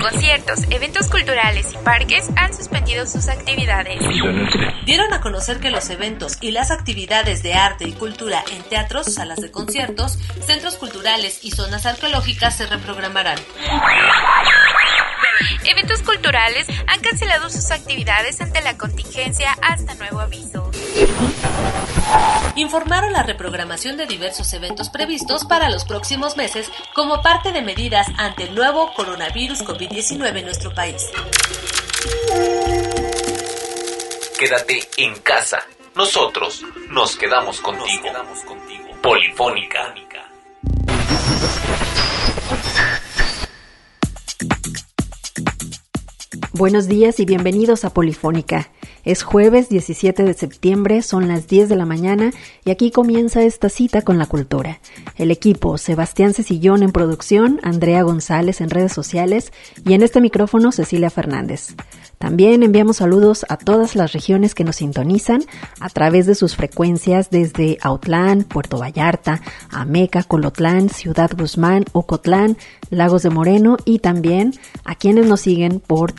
Conciertos, eventos culturales y parques han suspendido sus actividades. Dieron a conocer que los eventos y las actividades de arte y cultura en teatros, salas de conciertos, centros culturales y zonas arqueológicas se reprogramarán. Eventos culturales han cancelado sus actividades ante la contingencia hasta nuevo aviso. Informaron la reprogramación de diversos eventos previstos para los próximos meses como parte de medidas ante el nuevo coronavirus COVID-19 en nuestro país. Quédate en casa. Nosotros nos quedamos contigo. Polifónica. Buenos días y bienvenidos a Polifónica. Es jueves 17 de septiembre, son las 10 de la mañana y aquí comienza esta cita con la cultura. El equipo, Sebastián Cecillón en producción, Andrea González en redes sociales y en este micrófono Cecilia Fernández. También enviamos saludos a todas las regiones que nos sintonizan a través de sus frecuencias desde Autlán, Puerto Vallarta, Ameca, Colotlán, Ciudad Guzmán, Ocotlán, Lagos de Moreno y también a quienes nos siguen por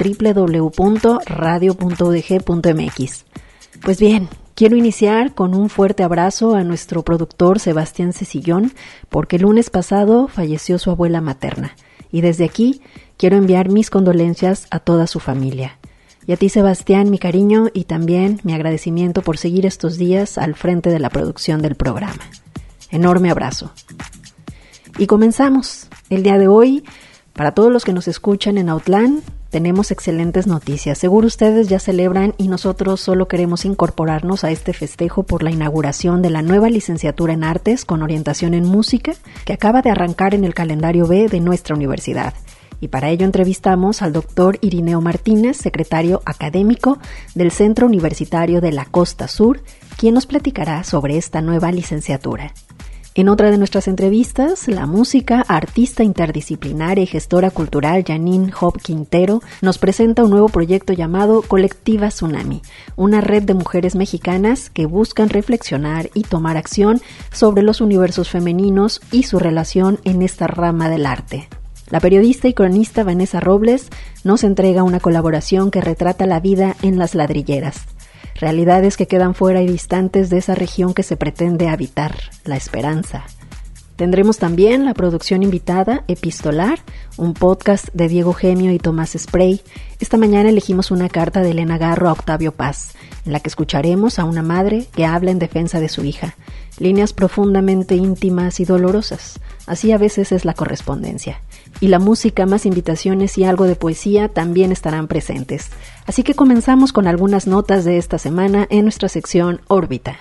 www.radio.udg.mx. Pues bien, quiero iniciar con un fuerte abrazo a nuestro productor Sebastián Cecillón porque el lunes pasado falleció su abuela materna y desde aquí quiero enviar mis condolencias a toda su familia. Y a ti, Sebastián, mi cariño y también mi agradecimiento por seguir estos días al frente de la producción del programa. Enorme abrazo. Y comenzamos. El día de hoy, para todos los que nos escuchan en Autlán, tenemos excelentes noticias. Seguro ustedes ya celebran y nosotros solo queremos incorporarnos a este festejo por la inauguración de la nueva licenciatura en Artes con orientación en Música que acaba de arrancar en el calendario B de nuestra universidad. Y para ello entrevistamos al doctor Irineo Martínez, secretario académico del Centro Universitario de la Costa Sur, quien nos platicará sobre esta nueva licenciatura. En otra de nuestras entrevistas, la música, artista interdisciplinaria y gestora cultural Janine Job Quintero nos presenta un nuevo proyecto llamado Colectiva Tsunami, una red de mujeres mexicanas que buscan reflexionar y tomar acción sobre los universos femeninos y su relación en esta rama del arte. La periodista y cronista Vanessa Robles nos entrega una colaboración que retrata la vida en las ladrilleras, realidades que quedan fuera y distantes de esa región que se pretende habitar, la esperanza. Tendremos también la producción invitada, Epistolar, un podcast de Diego Gemio y Tomás Spray. Esta mañana elegimos una carta de Elena Garro a Octavio Paz, en la que escucharemos a una madre que habla en defensa de su hija. Líneas profundamente íntimas y dolorosas. Así a veces es la correspondencia. Y la música, más invitaciones y algo de poesía también estarán presentes. Así que comenzamos con algunas notas de esta semana en nuestra sección Órbita.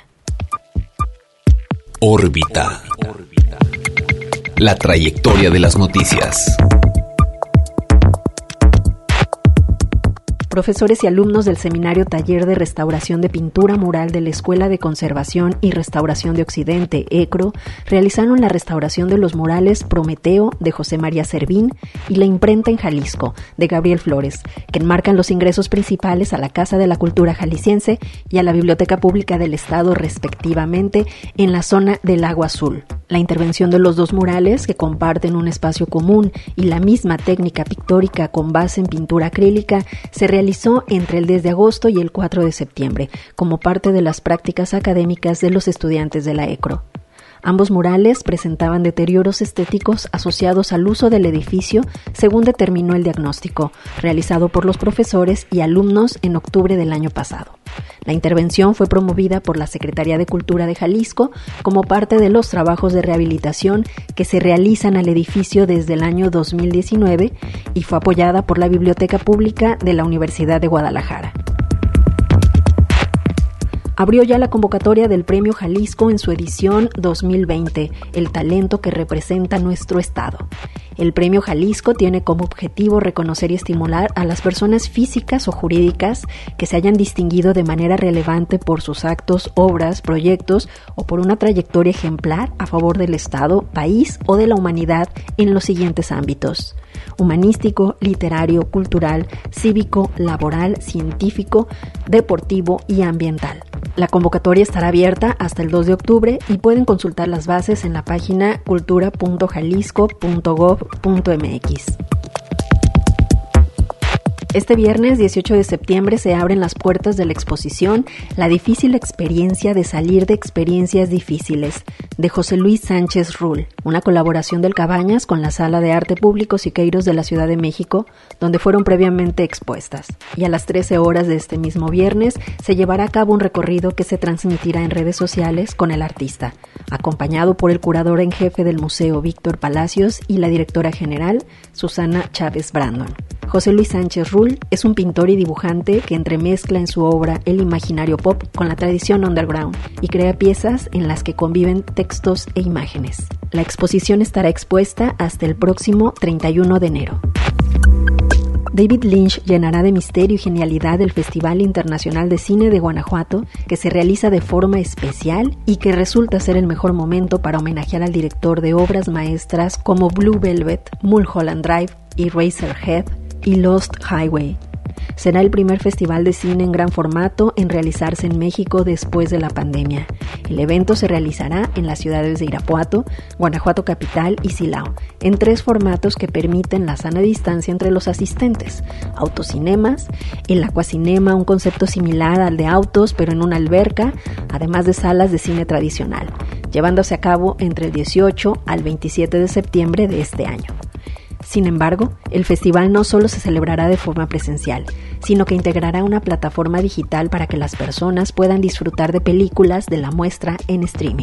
Órbita. La trayectoria de las noticias. Profesores y alumnos del Seminario Taller de Restauración de Pintura Mural de la Escuela de Conservación y Restauración de Occidente, ECRO, realizaron la restauración de los murales Prometeo, de José María Servín, y La Imprenta en Jalisco, de Gabriel Flores, que enmarcan los ingresos principales a la Casa de la Cultura Jalisciense y a la Biblioteca Pública del Estado, respectivamente, en la zona del Lago Azul. La intervención de los dos murales, que comparten un espacio común y la misma técnica pictórica con base en pintura acrílica, se realizó entre el 10 de agosto y el 4 de septiembre, como parte de las prácticas académicas de los estudiantes de la ECRO. Ambos murales presentaban deterioros estéticos asociados al uso del edificio, según determinó el diagnóstico, realizado por los profesores y alumnos en octubre del año pasado. La intervención fue promovida por la Secretaría de Cultura de Jalisco como parte de los trabajos de rehabilitación que se realizan al edificio desde el año 2019 y fue apoyada por la Biblioteca Pública de la Universidad de Guadalajara. Abrió ya la convocatoria del Premio Jalisco en su edición 2020, el talento que representa nuestro estado. El Premio Jalisco tiene como objetivo reconocer y estimular a las personas físicas o jurídicas que se hayan distinguido de manera relevante por sus actos, obras, proyectos o por una trayectoria ejemplar a favor del Estado, país o de la humanidad en los siguientes ámbitos: humanístico, literario, cultural, cívico, laboral, científico, deportivo y ambiental. La convocatoria estará abierta hasta el 2 de octubre y pueden consultar las bases en la página cultura.jalisco.gov.mx. Este viernes 18 de septiembre se abren las puertas de la exposición La difícil experiencia de salir de experiencias difíciles, de José Luis Sánchez Rull, una colaboración del Cabañas con la Sala de Arte Público Siqueiros de la Ciudad de México, donde fueron previamente expuestas. Y a las 13 horas de este mismo viernes se llevará a cabo un recorrido que se transmitirá en redes sociales con el artista, acompañado por el curador en jefe del museo Víctor Palacios y la directora general Susana Chávez Brandon. José Luis Sánchez Rull es un pintor y dibujante que entremezcla en su obra el imaginario pop con la tradición underground y crea piezas en las que conviven textos e imágenes. La exposición estará expuesta hasta el próximo 31 de enero. David Lynch llenará de misterio y genialidad el Festival Internacional de Cine de Guanajuato, que se realiza de forma especial y que resulta ser el mejor momento para homenajear al director de obras maestras como Blue Velvet, Mulholland Drive y Eraserhead y Lost Highway. Será el primer festival de cine en gran formato en realizarse en México después de la pandemia. El evento se realizará en las ciudades de Irapuato, Guanajuato Capital y Silao, en 3 formatos que permiten la sana distancia entre los asistentes: autocinemas, el acuacinema, un concepto similar al de autos pero en una alberca, además de salas de cine tradicional, llevándose a cabo entre el 18 al 27 de septiembre de este año. Sin embargo, el festival no solo se celebrará de forma presencial, sino que integrará una plataforma digital para que las personas puedan disfrutar de películas de la muestra en streaming.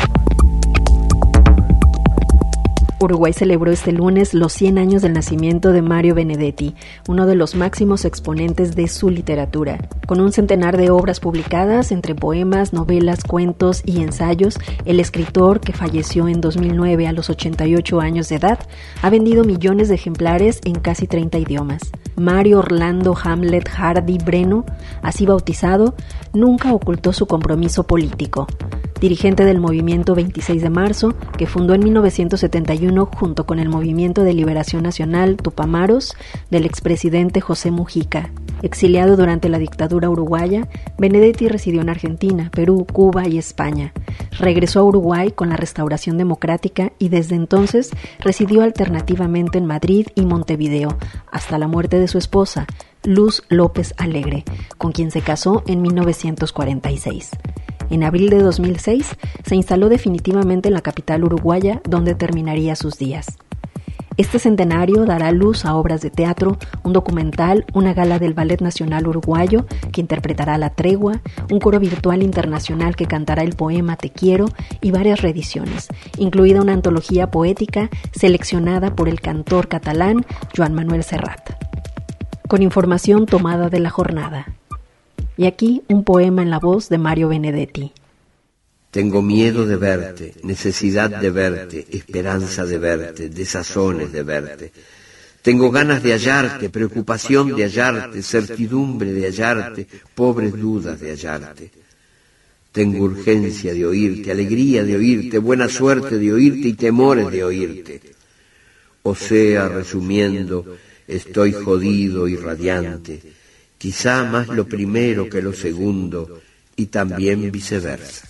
Uruguay celebró este lunes los 100 años del nacimiento de Mario Benedetti, uno de los máximos exponentes de su literatura. Con un centenar de obras publicadas, entre poemas, novelas, cuentos y ensayos, el escritor, que falleció en 2009 a los 88 años de edad, ha vendido millones de ejemplares en casi 30 idiomas. Mario Orlando Hamlet Hardy Breno, así bautizado, nunca ocultó su compromiso político. Dirigente del movimiento 26 de marzo, que fundó en 1971 junto con el Movimiento de Liberación Nacional Tupamaros del expresidente José Mujica. Exiliado durante la dictadura uruguaya, Benedetti residió en Argentina, Perú, Cuba y España. Regresó a Uruguay con la Restauración Democrática y desde entonces residió alternativamente en Madrid y Montevideo, hasta la muerte de su esposa, Luz López Alegre, con quien se casó en 1946. En abril de 2006 se instaló definitivamente en la capital uruguaya, donde terminaría sus días. Este centenario dará luz a obras de teatro, un documental, una gala del Ballet Nacional Uruguayo que interpretará La Tregua, un coro virtual internacional que cantará el poema Te Quiero y varias reediciones, incluida una antología poética seleccionada por el cantor catalán Joan Manuel Serrat. Con información tomada de la jornada. Y aquí un poema en la voz de Mario Benedetti. Tengo miedo de verte, necesidad de verte, esperanza de verte, desazones de verte. Tengo ganas de hallarte, preocupación de hallarte, certidumbre de hallarte, pobres dudas de hallarte. Tengo urgencia de oírte, alegría de oírte, buena suerte de oírte y temores de oírte. O sea, resumiendo, estoy jodido y radiante, quizá más lo primero que lo segundo, y también viceversa.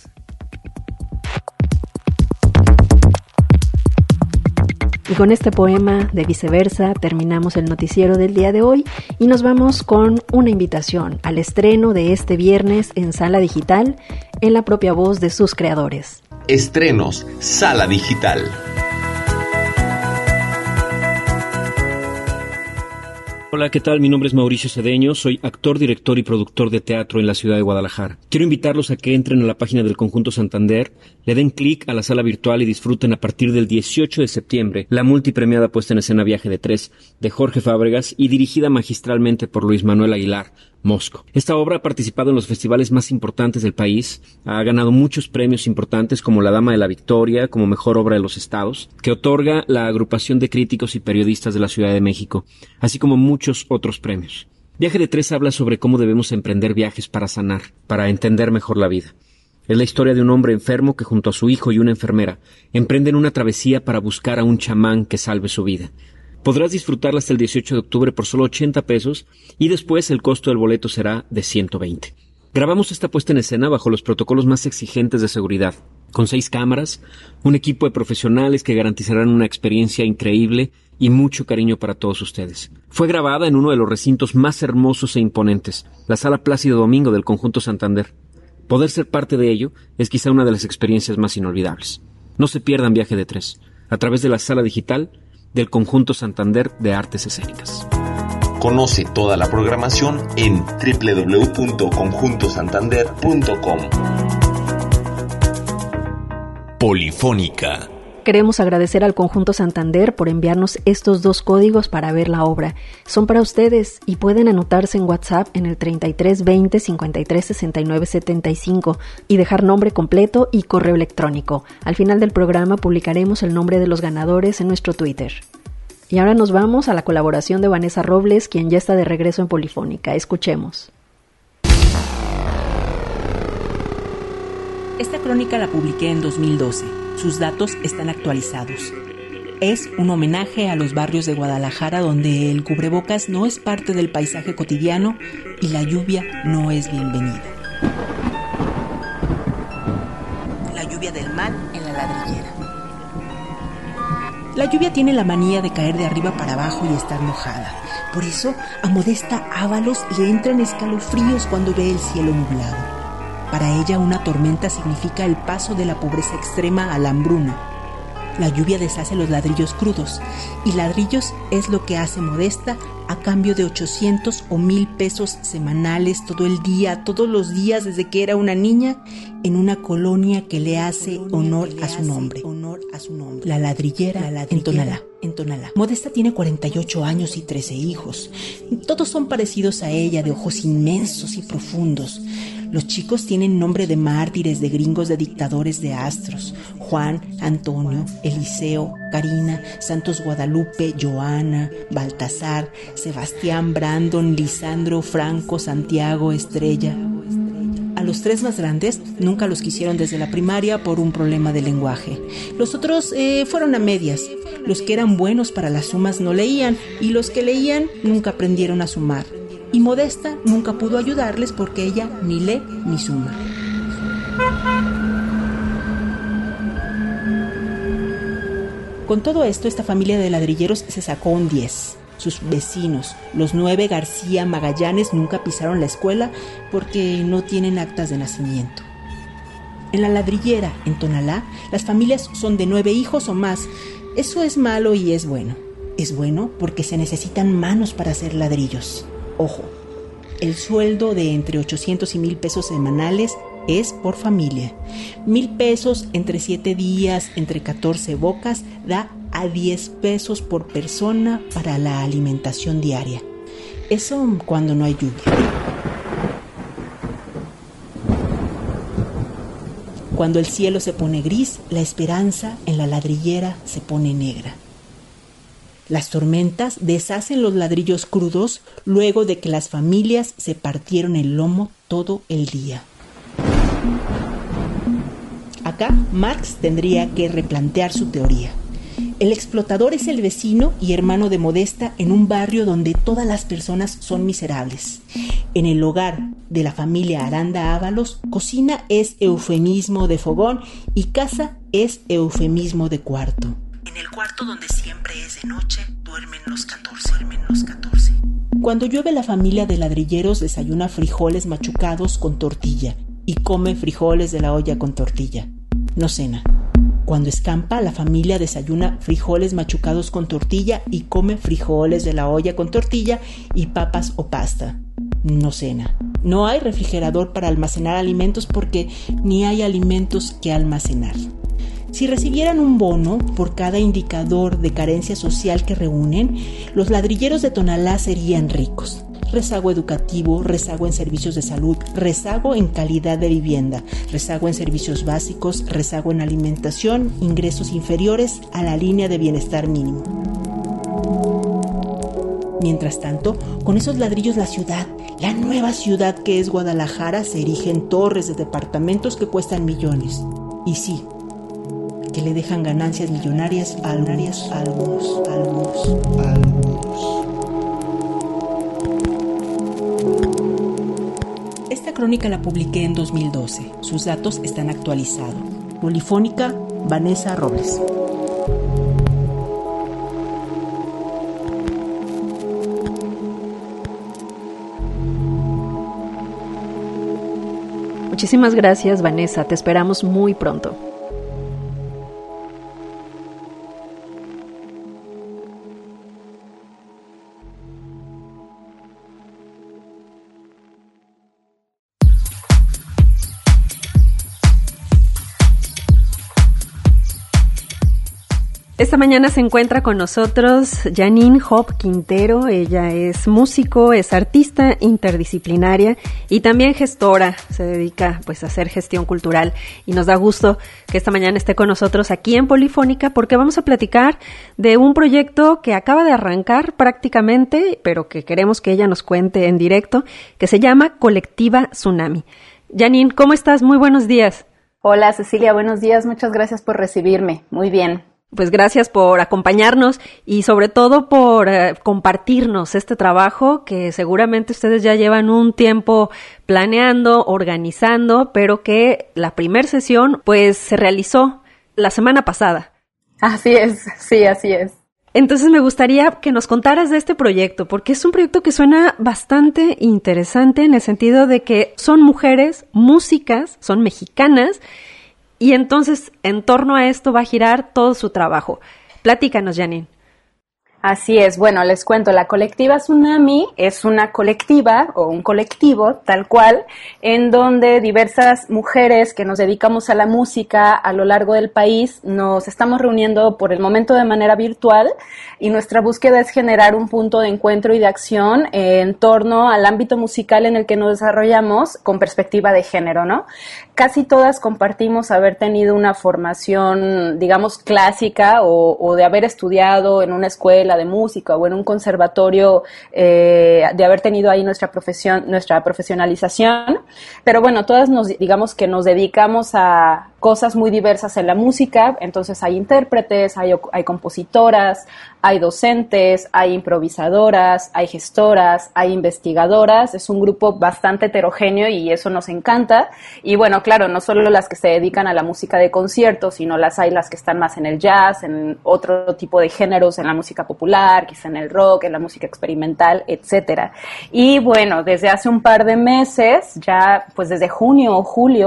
Y con este poema de Viceversa terminamos el noticiero del día de hoy y nos vamos con una invitación al estreno de este viernes en Sala Digital en la propia voz de sus creadores. Estrenos Sala Digital. Hola, ¿qué tal? Mi nombre es Mauricio Cedeño, soy actor, director y productor de teatro en la ciudad de Guadalajara. Quiero invitarlos a que entren a la página del Conjunto Santander, le den clic a la sala virtual y disfruten a partir del 18 de septiembre la multipremiada puesta en escena Viaje de Tres de Jorge Fábregas y dirigida magistralmente por Luis Manuel Aguilar, Mosco. Esta obra ha participado en los festivales más importantes del país, ha ganado muchos premios importantes como la Dama de la Victoria, como Mejor Obra de los Estados, que otorga la Agrupación de Críticos y Periodistas de la Ciudad de México, así como muchos otros premios. Viaje de Tres habla sobre cómo debemos emprender viajes para sanar, para entender mejor la vida. Es la historia de un hombre enfermo que junto a su hijo y una enfermera emprenden una travesía para buscar a un chamán que salve su vida. Podrás disfrutarla hasta el 18 de octubre por solo 80 pesos y después el costo del boleto será de 120. Grabamos esta puesta en escena bajo los protocolos más exigentes de seguridad, con 6 cámaras, un equipo de profesionales que garantizarán una experiencia increíble y mucho cariño para todos ustedes. Fue grabada en uno de los recintos más hermosos e imponentes, la Sala Plácido Domingo del Conjunto Santander. Poder ser parte de ello es quizá una de las experiencias más inolvidables. No se pierdan Viaje de Tres, a través de la sala digital del Conjunto Santander de Artes Escénicas. Conoce toda la programación en www.conjuntosantander.com. Polifónica. Queremos agradecer al Conjunto Santander por enviarnos estos 2 códigos para ver la obra. Son para ustedes y pueden anotarse en WhatsApp en el 33 20 53 69 75 y dejar nombre completo y correo electrónico. Al final del programa publicaremos el nombre de los ganadores en nuestro Twitter. Y ahora nos vamos a la colaboración de Vanessa Robles, quien ya está de regreso en Polifónica. Escuchemos. Esta crónica la publiqué en 2012. Sus datos están actualizados. Es un homenaje a los barrios de Guadalajara donde el cubrebocas no es parte del paisaje cotidiano y la lluvia no es bienvenida. La lluvia del mal en la ladrillera. La lluvia tiene la manía de caer de arriba para abajo y estar mojada. Por eso, a Modesta Ábalos le entran escalofríos cuando ve el cielo nublado. Para ella, una tormenta significa el paso de la pobreza extrema a la hambruna. La lluvia deshace los ladrillos crudos, y ladrillos es lo que hace Modesta a cambio de 800 o 1000 pesos semanales todo el día, todos los días desde que era una niña, en una colonia que le hace honor a su nombre. La ladrillera en Tonalá. Modesta tiene 48 años y 13 hijos. Todos son parecidos a ella, de ojos inmensos y profundos. Los chicos tienen nombre de mártires, de gringos, de dictadores, de astros. Juan, Antonio, Eliseo, Karina, Santos Guadalupe, Joana, Baltasar, Sebastián, Brandon, Lisandro, Franco, Santiago, Estrella. A los 3 más grandes nunca los quisieron desde la primaria por un problema de lenguaje. Los otros fueron a medias. Los que eran buenos para las sumas no leían y los que leían nunca aprendieron a sumar. Y Modesta nunca pudo ayudarles porque ella ni lee ni suma. Con todo esto, esta familia de ladrilleros se sacó un 10. Sus vecinos, los 9 García Magallanes, nunca pisaron la escuela porque no tienen actas de nacimiento. En la ladrillera, en Tonalá, las familias son de 9 hijos o más. Eso es malo y es bueno. Es bueno porque se necesitan manos para hacer ladrillos. Ojo, el sueldo de entre 800 y 1000 pesos semanales es por familia. 1000 pesos entre 7 días, entre 14 bocas, da a 10 pesos por persona para la alimentación diaria. Eso cuando no hay lluvia. Cuando el cielo se pone gris, la esperanza en la ladrillera se pone negra. Las tormentas deshacen los ladrillos crudos luego de que las familias se partieron el lomo todo el día. Acá Marx tendría que replantear su teoría. El explotador es el vecino y hermano de Modesta en un barrio donde todas las personas son miserables. En el hogar de la familia Aranda Ábalos, cocina es eufemismo de fogón y casa es eufemismo de cuarto. En el cuarto donde siempre es de noche, duermen los 14. Cuando llueve, la familia de ladrilleros desayuna frijoles machucados con tortilla y come frijoles de la olla con tortilla. No cena. Cuando escampa, la familia desayuna frijoles machucados con tortilla y come frijoles de la olla con tortilla y papas o pasta. No cena. No hay refrigerador para almacenar alimentos porque ni hay alimentos que almacenar. Si recibieran un bono por cada indicador de carencia social que reúnen, los ladrilleros de Tonalá serían ricos. Rezago educativo, rezago en servicios de salud, rezago en calidad de vivienda, rezago en servicios básicos, rezago en alimentación, ingresos inferiores a la línea de bienestar mínimo. Mientras tanto, con esos ladrillos la ciudad, la nueva ciudad que es Guadalajara, se erigen torres de departamentos que cuestan millones. Y sí, que le dejan ganancias millonarias a algunos. Esta crónica la publiqué en 2012. Sus datos están actualizados. Polifónica, Vanessa Robles. Muchísimas gracias, Vanessa. Te esperamos muy pronto. Esta mañana se encuentra con nosotros Janine Hop Quintero. Ella es músico, es artista interdisciplinaria y también gestora. Se dedica pues a hacer gestión cultural y nos da gusto que esta mañana esté con nosotros aquí en Polifónica porque vamos a platicar de un proyecto que acaba de arrancar prácticamente, pero que queremos que ella nos cuente en directo, que se llama Colectiva Tsunami. Janine, ¿cómo estás? Muy buenos días. Hola Cecilia, buenos días. Muchas gracias por recibirme. Muy bien. Pues gracias por acompañarnos y sobre todo por compartirnos este trabajo que seguramente ustedes ya llevan un tiempo planeando, organizando, pero que la primera sesión pues se realizó la semana pasada. Así es, sí, así es. Entonces me gustaría que nos contaras de este proyecto, porque es un proyecto que suena bastante interesante en el sentido de que son mujeres, músicas, son mexicanas, y entonces, en torno a esto va a girar todo su trabajo. Platícanos, Janine. Así es, bueno, les cuento, la colectiva Tsunami es una colectiva o un colectivo tal cual, en donde diversas mujeres que nos dedicamos a la música a lo largo del país nos estamos reuniendo por el momento de manera virtual y nuestra búsqueda es generar un punto de encuentro y de acción en torno al ámbito musical en el que nos desarrollamos con perspectiva de género, ¿no? Casi todas compartimos haber tenido una formación, digamos, clásica o de haber estudiado en una escuela de música o en un conservatorio, de haber tenido ahí nuestra profesionalización, pero bueno, todas digamos que nos dedicamos a cosas muy diversas en la música, entonces hay intérpretes, hay compositoras, hay docentes, hay improvisadoras, hay gestoras, hay investigadoras, es un grupo bastante heterogéneo y eso nos encanta, y bueno, claro, no solo las que se dedican a la música de conciertos, sino las que están más en el jazz, en otro tipo de géneros, en la música popular, quizá en el rock, en la música experimental, etcétera. Y bueno, desde hace un par de meses, ya pues desde junio,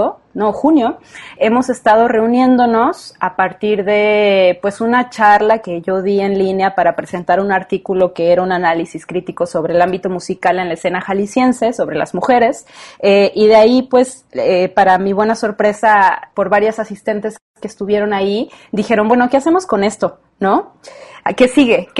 hemos estado reuniéndonos a partir de pues una charla que yo di en línea para presentar un artículo que era un análisis crítico sobre el ámbito musical en la escena jalisciense, sobre las mujeres, y de ahí pues para mi buena sorpresa por varias asistentes que estuvieron ahí, dijeron, bueno, ¿qué hacemos con esto? ¿No? ¿Qué sigue?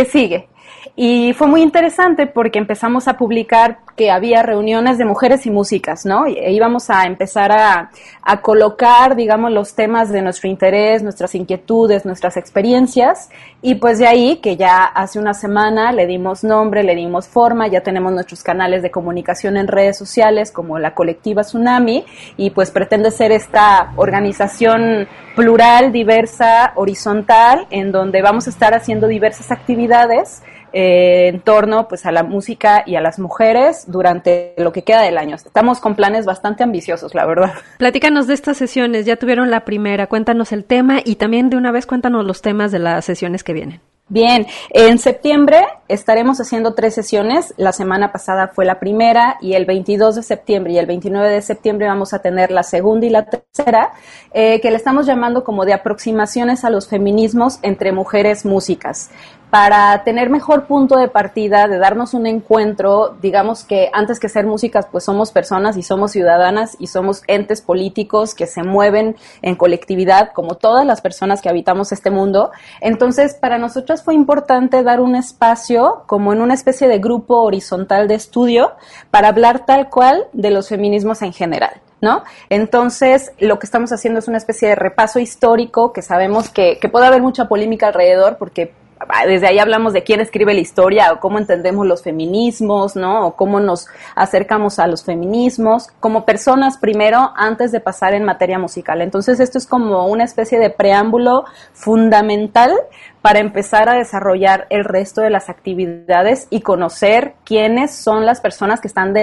Y fue muy interesante porque empezamos a publicar que había reuniones de mujeres y músicas, ¿no? E íbamos a empezar a colocar, digamos, los temas de nuestro interés, nuestras inquietudes, nuestras experiencias, y pues de ahí que ya hace una semana le dimos nombre, le dimos forma, ya tenemos nuestros canales de comunicación en redes sociales como la colectiva Tsunami, y pues pretende ser esta organización plural, diversa, horizontal, en donde vamos a estar haciendo diversas actividades en torno pues a la música y a las mujeres durante lo que queda del año. Estamos con planes bastante ambiciosos, la verdad. Platícanos de estas sesiones, ya tuvieron la primera, cuéntanos el tema y también de una vez cuéntanos los temas de las sesiones que vienen. Bien, en septiembre estaremos haciendo 3 sesiones, la semana pasada fue la primera y el 22 de septiembre y el 29 de septiembre vamos a tener la segunda y la tercera, que le estamos llamando como de aproximaciones a los feminismos entre mujeres músicas. Para tener mejor punto de partida, de darnos un encuentro, digamos que antes que ser músicas, pues somos personas y somos ciudadanas y somos entes políticos que se mueven en colectividad, como todas las personas que habitamos este mundo. Entonces, para nosotros fue importante dar un espacio, como en una especie de grupo horizontal de estudio, para hablar tal cual de los feminismos en general, ¿no? Entonces, lo que estamos haciendo es una especie de repaso histórico, que sabemos que puede haber mucha polémica alrededor, porque desde ahí hablamos de quién escribe la historia o cómo entendemos los feminismos, ¿no? O cómo nos acercamos a los feminismos como personas primero antes de pasar en materia musical. Entonces esto es como una especie de preámbulo fundamental para empezar a desarrollar el resto de las actividades y conocer quiénes son las personas que están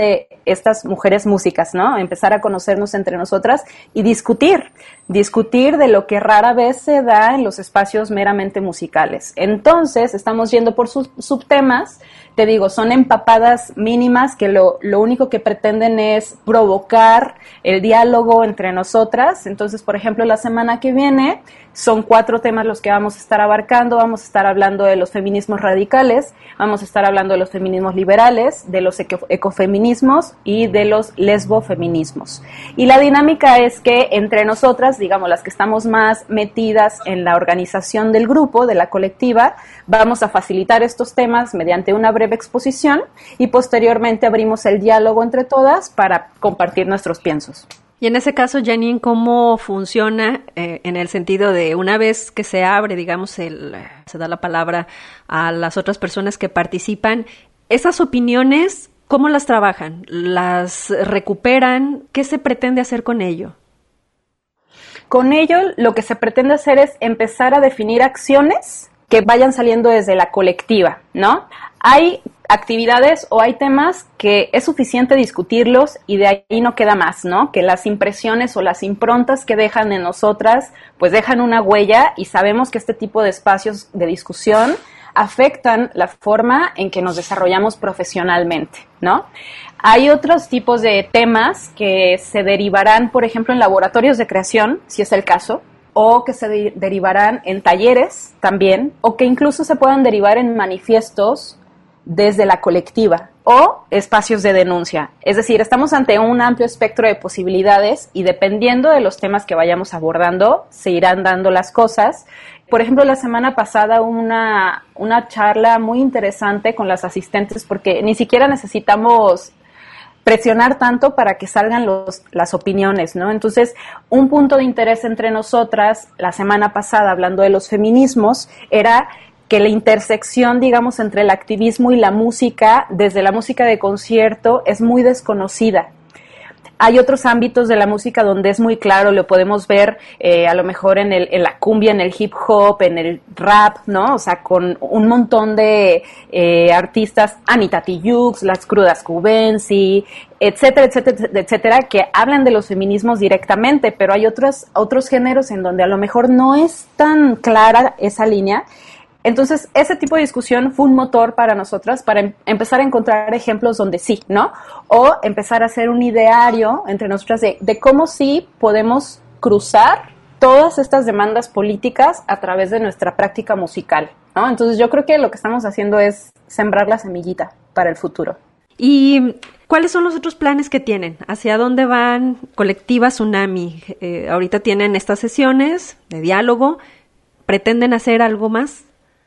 estas mujeres músicas, ¿no? Empezar a conocernos entre nosotras y discutir de lo que rara vez se da en los espacios meramente musicales. Entonces, estamos yendo por subtemas, te digo, son empapadas mínimas que lo único que pretenden es provocar el diálogo entre nosotras. Entonces, por ejemplo, la semana que viene son 4 temas los que vamos a estar abarcando. Vamos a estar hablando de los feminismos radicales, vamos a estar hablando de los feminismos liberales, de los ecofeminismos y de los lesbofeminismos. Y la dinámica es que entre nosotras, digamos, las que estamos más metidas en la organización del grupo, de la colectiva, vamos a facilitar estos temas mediante una breve exposición y posteriormente abrimos el diálogo entre todas para compartir nuestros piensos. Y en ese caso, Janine, ¿cómo funciona en el sentido de una vez que se abre, digamos, se da la palabra a las otras personas que participan, esas opiniones, ¿cómo las trabajan? ¿Las recuperan? ¿Qué se pretende hacer con ello? Con ello, lo que se pretende hacer es empezar a definir acciones que vayan saliendo desde la colectiva, ¿no? Hay actividades o hay temas que es suficiente discutirlos y de ahí no queda más, ¿no? Que las impresiones o las improntas que dejan en nosotras, pues dejan una huella y sabemos que este tipo de espacios de discusión afectan la forma en que nos desarrollamos profesionalmente, ¿no? Hay otros tipos de temas que se derivarán, por ejemplo, en laboratorios de creación, si es el caso, o que se derivarán en talleres también, o que incluso se puedan derivar en manifiestos desde la colectiva o espacios de denuncia. Es decir, estamos ante un amplio espectro de posibilidades y dependiendo de los temas que vayamos abordando, se irán dando las cosas. Por ejemplo, la semana pasada hubo una charla muy interesante con las asistentes porque ni siquiera necesitamos presionar tanto para que salgan las opiniones, ¿no? Entonces, un punto de interés entre nosotras, la semana pasada, hablando de los feminismos, era que la intersección, digamos, entre el activismo y la música, desde la música de concierto, es muy desconocida. Hay otros ámbitos de la música donde es muy claro, lo podemos ver a lo mejor en la cumbia, en el hip hop, en el rap, ¿no? O sea, con un montón de artistas, Anita Tijoux, Las Crudas Cubensi, etcétera, etcétera, etcétera, que hablan de los feminismos directamente, pero hay otros géneros en donde a lo mejor no es tan clara esa línea. Entonces, ese tipo de discusión fue un motor para nosotras para empezar a encontrar ejemplos donde sí, ¿no? O empezar a hacer un ideario entre nosotras de cómo sí podemos cruzar todas estas demandas políticas a través de nuestra práctica musical, ¿no? Entonces, yo creo que lo que estamos haciendo es sembrar la semillita para el futuro. ¿Y cuáles son los otros planes que tienen? ¿Hacia dónde van Colectiva Tsunami? Ahorita tienen estas sesiones de diálogo. ¿Pretenden hacer algo más?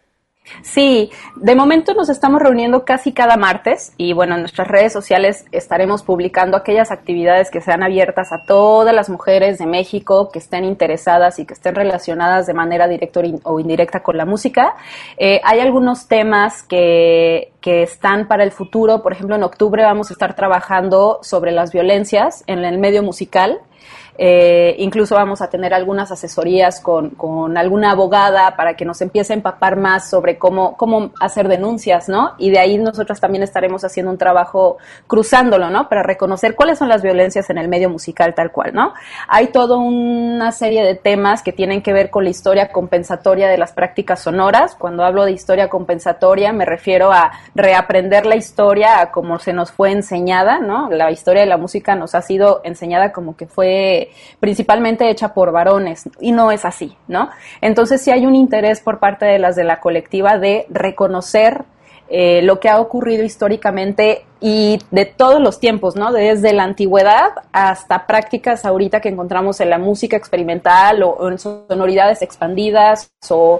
Sí, de momento nos estamos reuniendo casi cada martes y bueno, en nuestras redes sociales estaremos publicando aquellas actividades que sean abiertas a todas las mujeres de México que estén interesadas y que estén relacionadas de manera directa o indirecta con la música. Hay algunos temas que están para el futuro, por ejemplo, en octubre vamos a estar trabajando sobre las violencias en el medio musical. Incluso vamos a tener algunas asesorías con alguna abogada para que nos empiece a empapar más sobre cómo hacer denuncias, ¿no? Y de ahí nosotros también estaremos haciendo un trabajo cruzándolo, ¿no? Para reconocer cuáles son las violencias en el medio musical tal cual, ¿no? Hay toda una serie de temas que tienen que ver con la historia compensatoria de las prácticas sonoras. Cuando hablo de historia compensatoria me refiero a reaprender la historia a como se nos fue enseñada, ¿no? La historia de la música nos ha sido enseñada como que fue principalmente hecha por varones, y no es así, ¿no? Entonces sí hay un interés por parte de las de la colectiva de reconocer lo que ha ocurrido históricamente y de todos los tiempos, ¿no? Desde la antigüedad hasta prácticas ahorita que encontramos en la música experimental o en sonoridades expandidas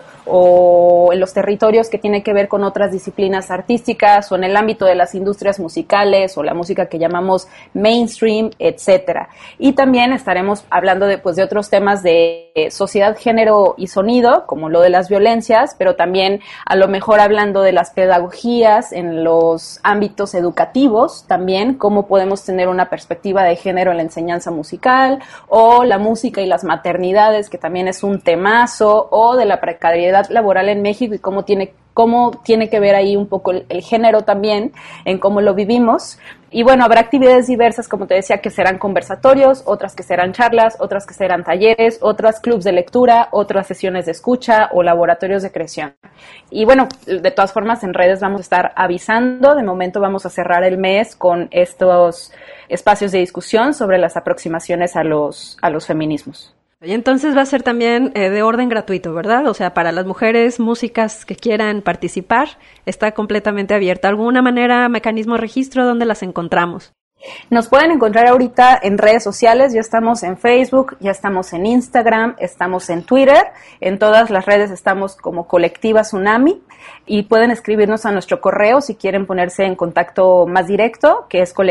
o en los territorios que tienen que ver con otras disciplinas artísticas o en el ámbito de las industrias musicales o la música que llamamos mainstream, etcétera. Y también estaremos hablando de otros temas de sociedad, género y sonido, como lo de las violencias, pero también a lo mejor hablando de las pedagogías en los ámbitos educativos también, cómo podemos tener una perspectiva de género en la enseñanza musical, o la música y las maternidades, que también es un temazo, o de la precariedad laboral en México y cómo cómo tiene que ver ahí un poco el género también, en cómo lo vivimos. Y bueno, habrá actividades diversas, como te decía, que serán conversatorios, otras que serán charlas, otras que serán talleres, otras clubs de lectura, otras sesiones de escucha o laboratorios de creación. Y bueno, de todas formas, en redes vamos a estar avisando. De momento vamos a cerrar el mes con estos espacios de discusión sobre las aproximaciones a los feminismos. Y entonces va a ser también de orden gratuito, ¿verdad? O sea, para las mujeres, músicas que quieran participar, está completamente abierta. ¿Alguna manera, mecanismo de registro, dónde las encontramos? Nos pueden encontrar ahorita en redes sociales, ya estamos en Facebook, ya estamos en Instagram, estamos en Twitter, en todas las redes estamos como Colectiva Tsunami y pueden escribirnos a nuestro correo si quieren ponerse en contacto más directo, que es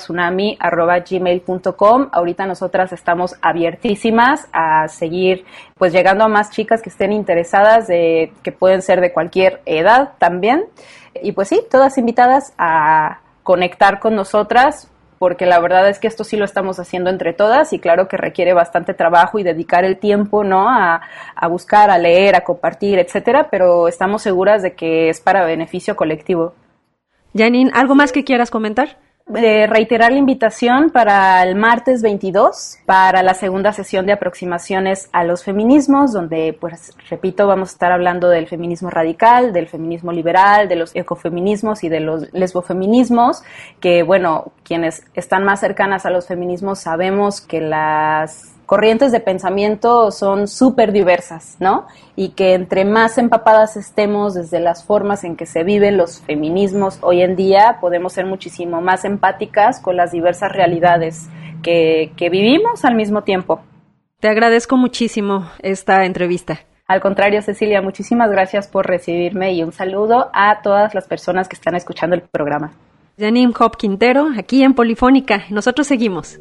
colectivatsunami@gmail.com. Ahorita nosotras estamos abiertísimas a seguir pues llegando a más chicas que estén interesadas, que pueden ser de cualquier edad también. Y pues sí, todas invitadas a conectar con nosotras, porque la verdad es que esto sí lo estamos haciendo entre todas y claro que requiere bastante trabajo y dedicar el tiempo, ¿no? A buscar, a leer, a compartir, etcétera, pero estamos seguras de que es para beneficio colectivo. Janine, ¿algo más que quieras comentar? Reiterar la invitación para el martes 22, para la segunda sesión de aproximaciones a los feminismos, donde, pues, repito, vamos a estar hablando del feminismo radical, del feminismo liberal, de los ecofeminismos y de los lesbofeminismos, que, bueno, quienes están más cercanas a los feminismos sabemos que las corrientes de pensamiento son súper diversas, ¿no? Y que entre más empapadas estemos desde las formas en que se viven los feminismos hoy en día, podemos ser muchísimo más empáticas con las diversas realidades que vivimos al mismo tiempo. Te agradezco muchísimo esta entrevista. Al contrario, Cecilia, muchísimas gracias por recibirme y un saludo a todas las personas que están escuchando el programa. Janine Hop Quintero, aquí en Polifónica. Nosotros seguimos.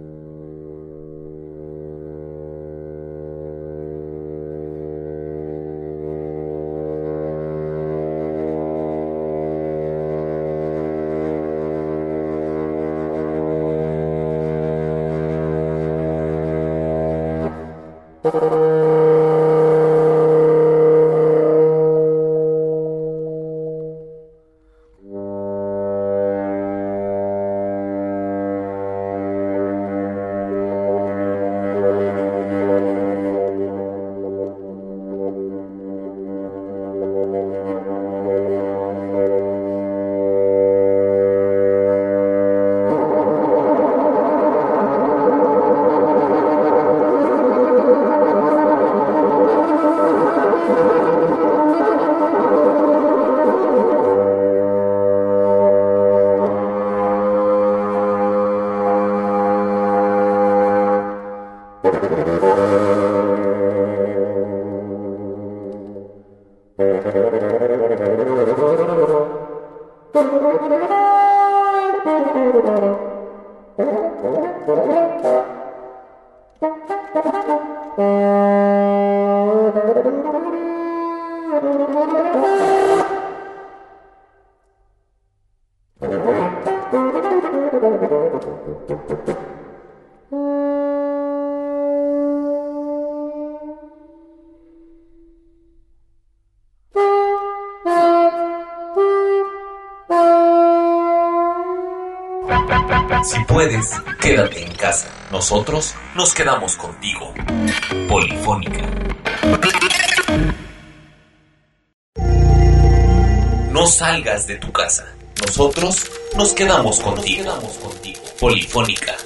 Si puedes, quédate en casa. Nosotros nos quedamos contigo. Polifónica. No salgas de tu casa. Nosotros nos quedamos contigo. Polifónica.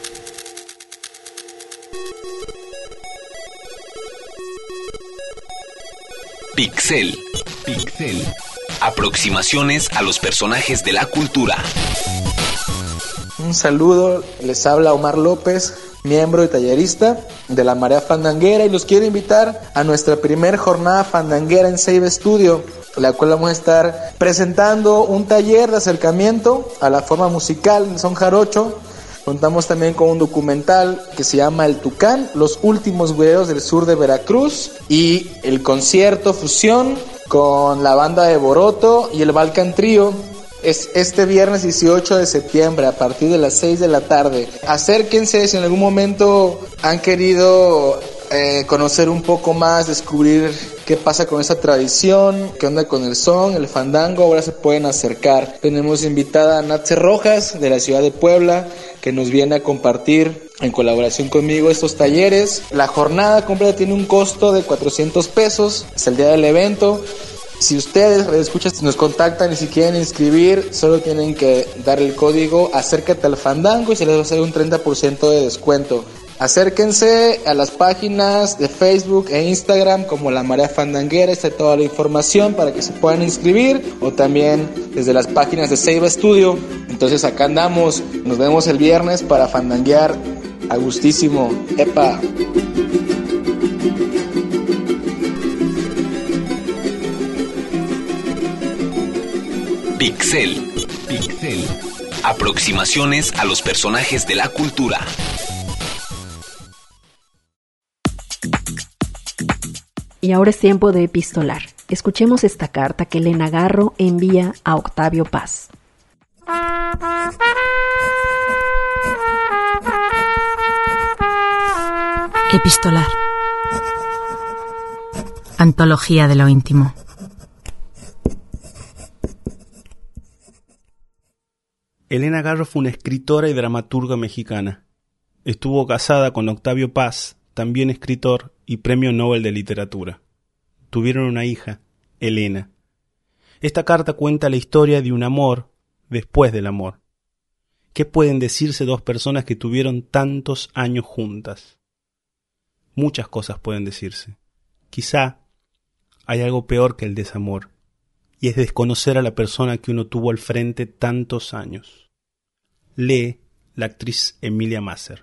Pixel. Aproximaciones a los personajes de la cultura. Un saludo, les habla Omar López, miembro y tallerista de la Marea Fandanguera, y los quiero invitar a nuestra primer jornada fandanguera en Save Studio, la cual vamos a estar presentando un taller de acercamiento a la forma musical en son jarocho. Contamos también con un documental que se llama El Tucán, los últimos güeros del sur de Veracruz, y el concierto fusión con la banda de Boroto y el Balkan Trío. Es este viernes 18 de septiembre a partir de las 6 de la tarde. Acérquense si en algún momento han querido conocer un poco más, descubrir qué pasa con esa tradición, qué onda con el son, el fandango. Ahora se pueden acercar. Tenemos invitada a Natse Rojas de la ciudad de Puebla, que nos viene a compartir en colaboración conmigo estos talleres. La jornada completa tiene un costo de 400 pesos, es el día del evento. Si ustedes, escuchas, nos contactan y si quieren inscribir, solo tienen que dar el código Acércate al Fandango y se les va a hacer un 30% de descuento. Acérquense a las páginas de Facebook e Instagram como La Marea Fandanguera, está toda la información para que se puedan inscribir, o también desde las páginas de Ceiba Studio. Entonces acá andamos, nos vemos el viernes para fandanguear a gustísimo. ¡Epa! Pixel. Aproximaciones a los personajes de la cultura. Y ahora es tiempo de epistolar. Escuchemos esta carta que Elena Garro envía a Octavio Paz. Epistolar. Antología de lo íntimo. Elena Garro fue una escritora y dramaturga mexicana. Estuvo casada con Octavio Paz, también escritor y Premio Nobel de Literatura. Tuvieron una hija, Elena. Esta carta cuenta la historia de un amor después del amor. ¿Qué pueden decirse dos personas que tuvieron tantos años juntas? Muchas cosas pueden decirse. Quizá hay algo peor que el desamor, y es desconocer a la persona que uno tuvo al frente tantos años. Lee la actriz Emilia Masser.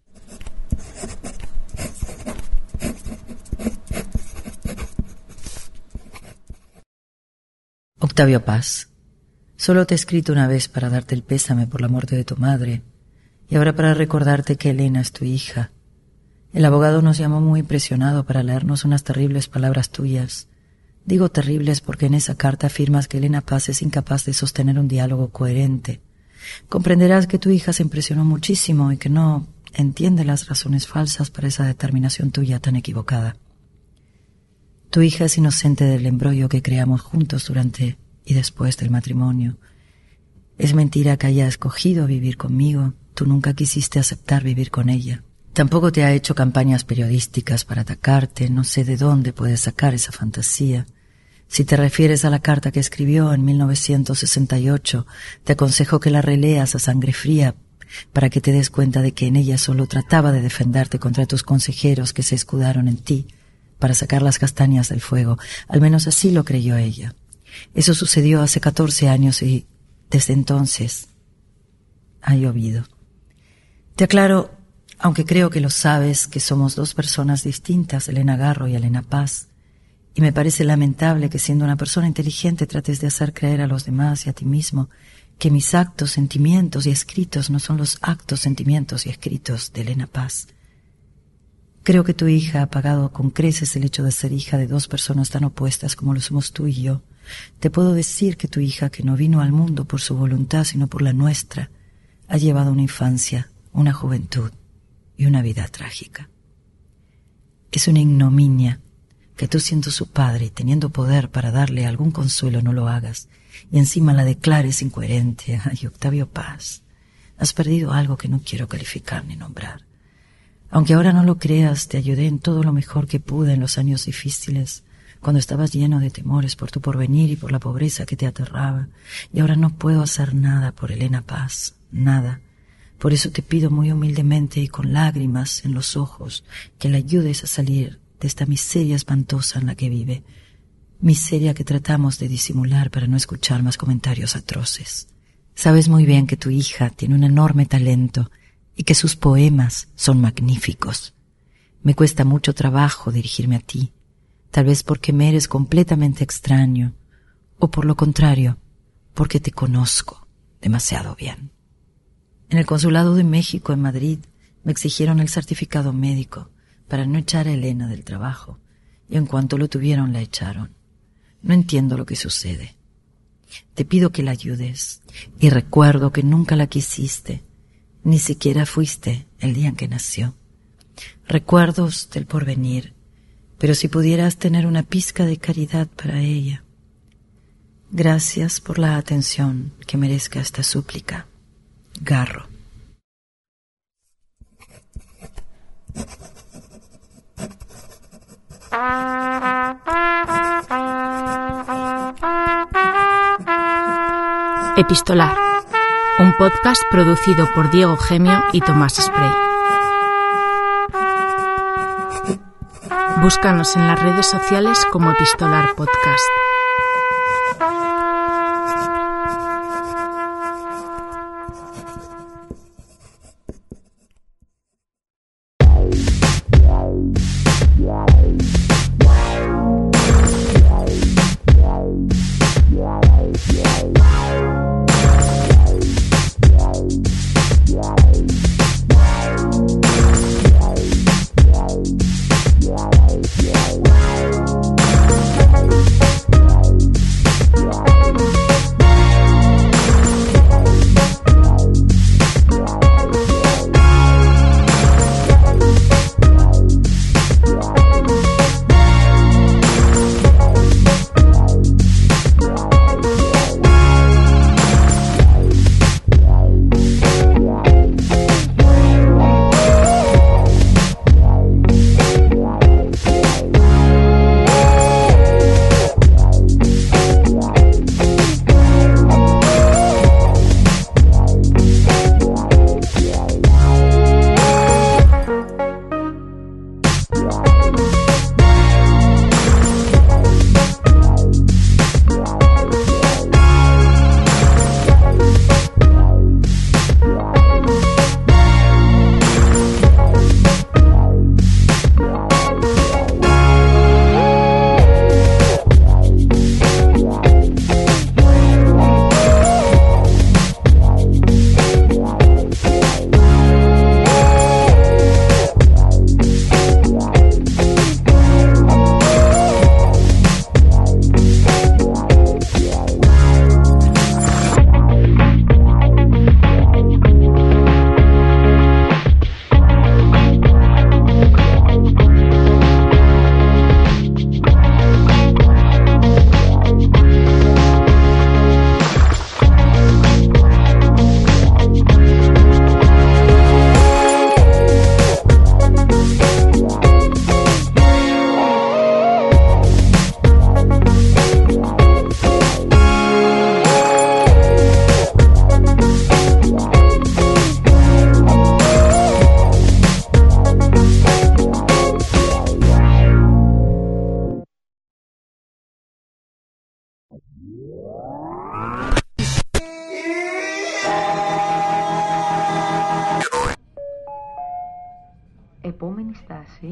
Octavio Paz, solo te he escrito una vez para darte el pésame por la muerte de tu madre, y ahora para recordarte que Elena es tu hija. El abogado nos llamó muy presionado para leernos unas terribles palabras tuyas. Digo terribles porque en esa carta afirmas que Elena Paz es incapaz de sostener un diálogo coherente. Comprenderás que tu hija se impresionó muchísimo y que no entiende las razones falsas para esa determinación tuya tan equivocada. Tu hija es inocente del embrollo que creamos juntos durante y después del matrimonio. Es mentira que haya escogido vivir conmigo. Tú nunca quisiste aceptar vivir con ella. Tampoco te ha hecho campañas periodísticas para atacarte. No sé de dónde puedes sacar esa fantasía. Si te refieres a la carta que escribió en 1968, te aconsejo que la releas a sangre fría para que te des cuenta de que en ella solo trataba de defenderte contra tus consejeros que se escudaron en ti para sacar las castañas del fuego. Al menos así lo creyó ella. Eso sucedió hace 14 años y desde entonces ha llovido. Te aclaro, aunque creo que lo sabes, que somos dos personas distintas, Elena Garro y Elena Paz, y me parece lamentable que siendo una persona inteligente trates de hacer creer a los demás y a ti mismo que mis actos, sentimientos y escritos no son los actos, sentimientos y escritos de Elena Paz. Creo que tu hija ha pagado con creces el hecho de ser hija de dos personas tan opuestas como lo somos tú y yo. Te puedo decir que tu hija, que no vino al mundo por su voluntad sino por la nuestra, ha llevado una infancia, una juventud y una vida trágica. Es una ignominia que tú, siendo su padre y teniendo poder para darle algún consuelo, no lo hagas, y encima la declares incoherente. Ay, Octavio Paz, has perdido algo que no quiero calificar ni nombrar. Aunque ahora no lo creas, te ayudé en todo lo mejor que pude en los años difíciles, cuando estabas lleno de temores por tu porvenir y por la pobreza que te aterraba, y ahora no puedo hacer nada por Elena Paz, nada. Por eso te pido muy humildemente y con lágrimas en los ojos que la ayudes a salir de esta miseria espantosa en la que vive, miseria que tratamos de disimular para no escuchar más comentarios atroces. Sabes muy bien que tu hija tiene un enorme talento y que sus poemas son magníficos. Me cuesta mucho trabajo dirigirme a ti, tal vez porque me eres completamente extraño, o por lo contrario, porque te conozco demasiado bien. En el Consulado de México en Madrid me exigieron el certificado médico para no echar a Elena del trabajo, y en cuanto lo tuvieron la echaron. No entiendo lo que sucede. Te pido que la ayudes, y recuerdo que nunca la quisiste, ni siquiera fuiste el día en que nació. Recuerdos del porvenir, pero si pudieras tener una pizca de caridad para ella. Gracias por la atención que merezca esta súplica. Garro. Epistolar, un podcast producido por Diego Gemio y Tomás Spray. Búscanos en las redes sociales como Epistolar Podcast. Επόμενη στάση.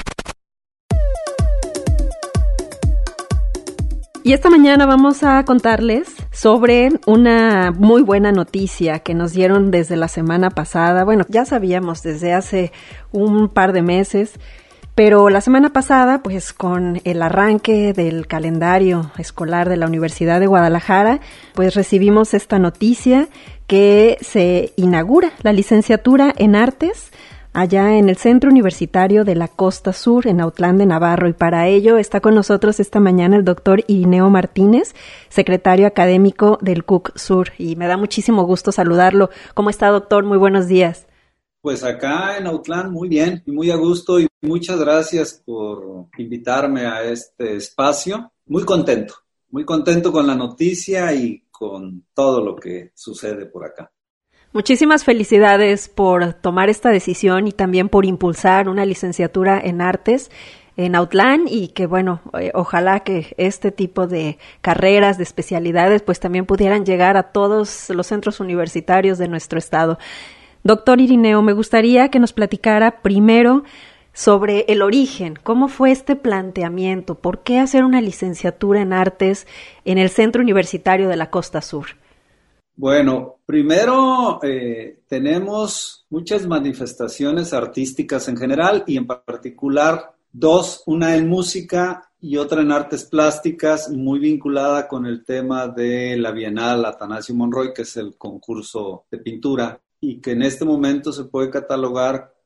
Y esta mañana vamos a contarles sobre una muy buena noticia que nos dieron desde la semana pasada. Bueno, ya sabíamos desde hace un par de meses, pero la semana pasada, pues con el arranque del calendario escolar de la Universidad de Guadalajara, pues recibimos esta noticia que se inaugura la licenciatura en Artes allá en el Centro Universitario de la Costa Sur, en Autlán de Navarro. Y para ello está con nosotros esta mañana el doctor Irineo Martínez, secretario académico del CUC Sur. Y me da muchísimo gusto saludarlo. ¿Cómo está, doctor? Muy buenos días. Pues acá en Autlán muy bien y muy a gusto, y muchas gracias por invitarme a este espacio. Muy contento con la noticia y con todo lo que sucede por acá. Muchísimas felicidades por tomar esta decisión y también por impulsar una licenciatura en artes en Autlán, y que bueno, ojalá que este tipo de carreras, de especialidades, pues también pudieran llegar a todos los centros universitarios de nuestro estado. Doctor Irineo, me gustaría que nos platicara primero sobre el origen. ¿Cómo fue este planteamiento? ¿Por qué hacer una licenciatura en artes en el Centro Universitario de la Costa Sur? Bueno, primero tenemos muchas manifestaciones artísticas en general y en particular dos, una en música y otra en artes plásticas, muy vinculada con el tema de la Bienal Atanasio Monroy, que es el concurso de pintura y que en este momento se puede catalogar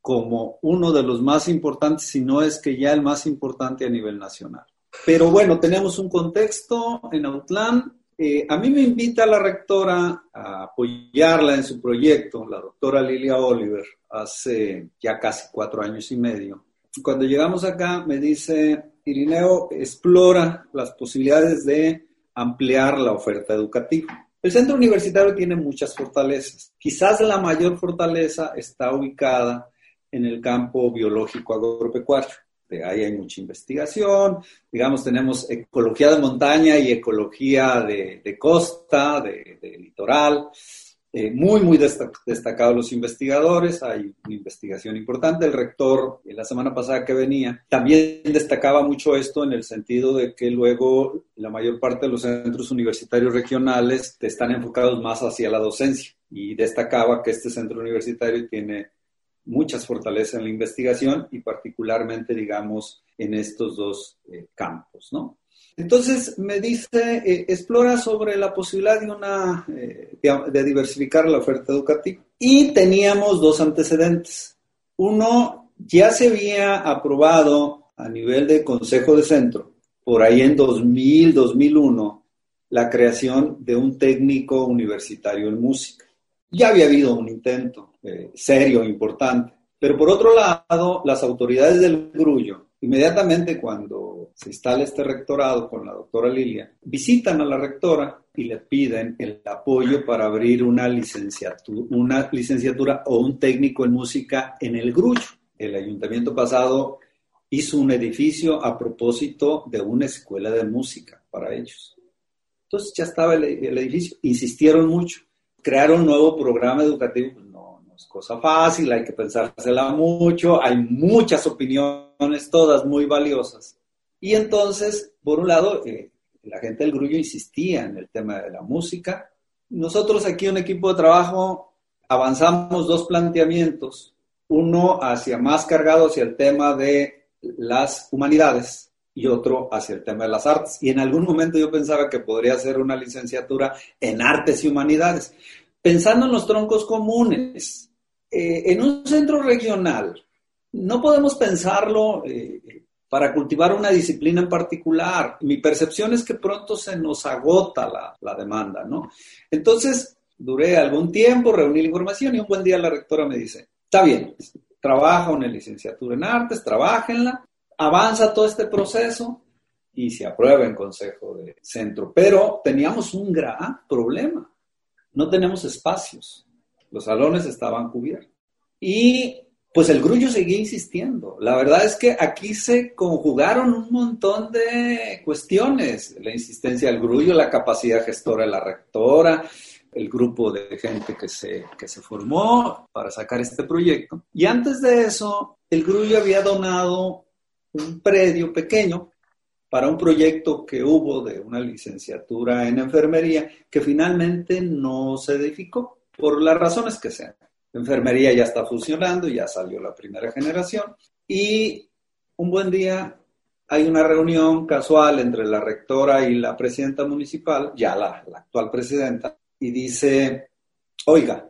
como uno de los más importantes, si no es que ya el más importante a nivel nacional. Pero bueno, tenemos un contexto en Autlán. A mí me invita la rectora a apoyarla en su proyecto, la doctora Lilia Oliver, hace ya casi 4 años y medio. Cuando llegamos acá me dice, Irineo, explora las posibilidades de ampliar la oferta educativa. El centro universitario tiene muchas fortalezas. Quizás la mayor fortaleza está ubicada en el campo biológico agropecuario. Ahí hay mucha investigación, digamos, tenemos ecología de montaña y ecología de costa, de litoral, muy destacados los investigadores, hay una investigación importante. El rector, la semana pasada que venía, también destacaba mucho esto en el sentido de que luego la mayor parte de los centros universitarios regionales están enfocados más hacia la docencia, y destacaba que este centro universitario tiene muchas fortalezas en la investigación y particularmente, digamos, en estos dos campos, ¿no? Entonces me dice, explora sobre la posibilidad de diversificar la oferta educativa. Y teníamos 2 antecedentes. Uno, ya se había aprobado a nivel de Consejo de Centro, por ahí en 2000, 2001, la creación de un técnico universitario en música. Ya había habido un intento serio, importante. Pero por otro lado, las autoridades del Grullo, inmediatamente cuando se instala este rectorado con la doctora Lilia, visitan a la rectora y le piden el apoyo para abrir una licenciatura o un técnico en música en el Grullo. El ayuntamiento pasado hizo un edificio a propósito de una escuela de música para ellos. Entonces ya estaba el edificio, insistieron mucho. Crear un nuevo programa educativo no es cosa fácil, hay que pensársela mucho, hay muchas opiniones, todas muy valiosas. Y entonces, por un lado, la gente del Grullo insistía en el tema de la música. Nosotros aquí, un equipo de trabajo, avanzamos 2 planteamientos. Uno más cargado hacia el tema de las humanidades y otro hacia el tema de las artes. Y en algún momento yo pensaba que podría ser una licenciatura en artes y humanidades. Pensando en los troncos comunes, en un centro regional, no podemos pensarlo para cultivar una disciplina en particular. Mi percepción es que pronto se nos agota la demanda, ¿no? Entonces, duré algún tiempo, reuní la información y un buen día la rectora me dice, está bien, trabaja una licenciatura en artes, trabájenla, avanza todo este proceso y se aprueba en Consejo de Centro. Pero teníamos un gran problema. No tenemos espacios. Los salones estaban cubiertos. Y pues el Grullo seguía insistiendo. La verdad es que aquí se conjugaron un montón de cuestiones. La insistencia del Grullo, la capacidad gestora de la rectora, el grupo de gente que se formó para sacar este proyecto. Y antes de eso, el Grullo había donado un predio pequeño para un proyecto que hubo de una licenciatura en enfermería que finalmente no se edificó, por las razones que sean. La enfermería ya está funcionando, ya salió la primera generación, y un buen día hay una reunión casual entre la rectora y la presidenta municipal, ya la actual presidenta, y dice, oiga,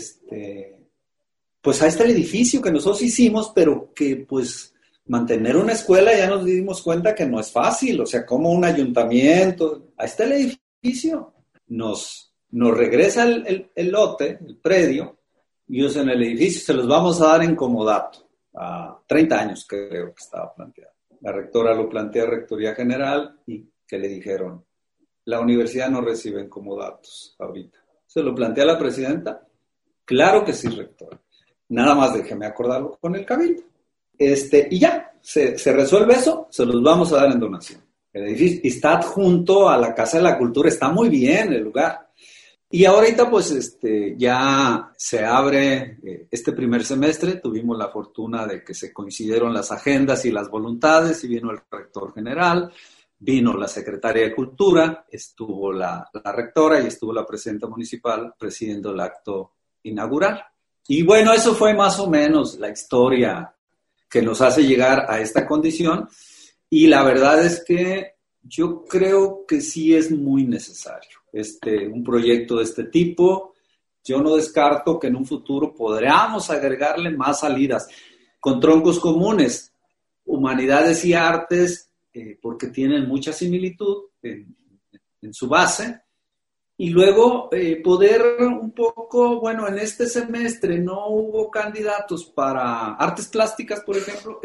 pues ahí está el edificio que nosotros hicimos, pero que pues mantener una escuela ya nos dimos cuenta que no es fácil, o sea, como un ayuntamiento, ahí está el edificio, nos regresa el lote, el predio, y usan el edificio, se los vamos a dar en comodato, a 30 años creo que estaba planteado. La rectora lo plantea a Rectoría General y que le dijeron, la universidad no recibe en comodatos ahorita. Se lo plantea la presidenta, claro que sí, rectora, nada más déjeme acordarlo con el cabildo. Y ya, se resuelve eso, se los vamos a dar en donación. El edificio está adjunto a la Casa de la Cultura, está muy bien el lugar. Y ahorita pues ya se abre este primer semestre, tuvimos la fortuna de que se coincidieron las agendas y las voluntades, y vino el rector general, vino la secretaria de Cultura, estuvo la rectora y estuvo la presidenta municipal presidiendo el acto inaugural. Y bueno, eso fue más o menos la historia que nos hace llegar a esta condición, y la verdad es que yo creo que sí es muy necesario un proyecto de este tipo. Yo no descarto que en un futuro podríamos agregarle más salidas con troncos comunes, humanidades y artes, porque tienen mucha similitud en su base. Y luego poder un poco, bueno, en este semestre no hubo candidatos para artes plásticas, por ejemplo.